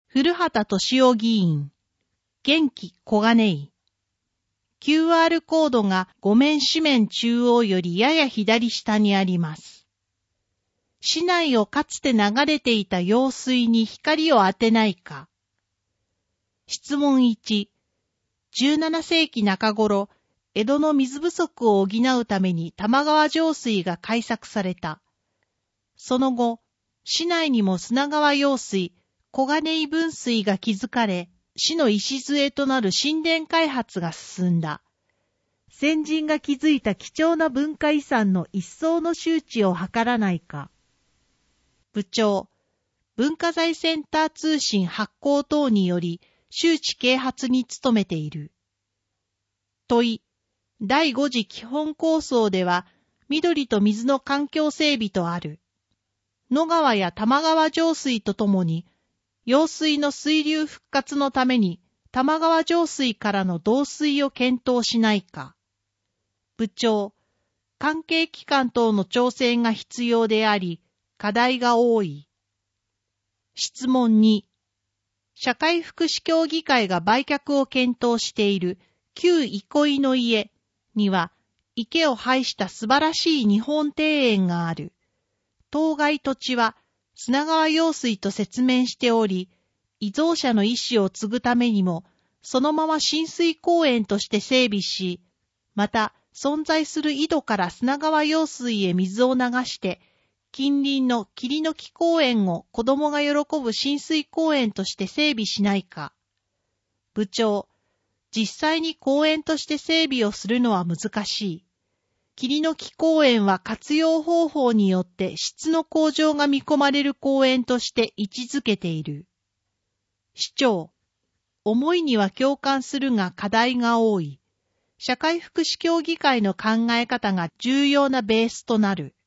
古畑敏夫議員、元気小金井。QR コードが5面紙面中央よりやや左下にあります。市内をかつて流れていた用水に光を当てないか。質問1、17世紀中頃、江戸の水不足を補うために玉川上水が開削された。その後、市内にも砂川用水、小金井分水が築かれ、市の礎となる神殿開発が進んだ。先人が築いた貴重な文化遺産の一層の周知を図らないか。部長、文化財センター通信発行等により周知啓発に努めている。問い、第5次基本構想では、緑と水の環境整備とある。野川や玉川上水とともに、用水の水流復活のために玉川上水からの導水を検討しないか。部長、関係機関等の調整が必要であり、課題が多い。質問2、社会福祉協議会が売却を検討している旧憩いの家には、池を配した素晴らしい日本庭園がある。当該土地は砂川用水と説明しており、遺贈者の意思を継ぐためにも、そのまま親水公園として整備し、また存在する井戸から砂川用水へ水を流して、近隣の桐の木公園を子供が喜ぶ親水公園として整備しないか。部長、実際に公園として整備をするのは難しい。桐の木公園は活用方法によって質の向上が見込まれる公園として位置づけている。市長、思いには共感するが課題が多い。社会福祉協議会の考え方が重要なベースとなる。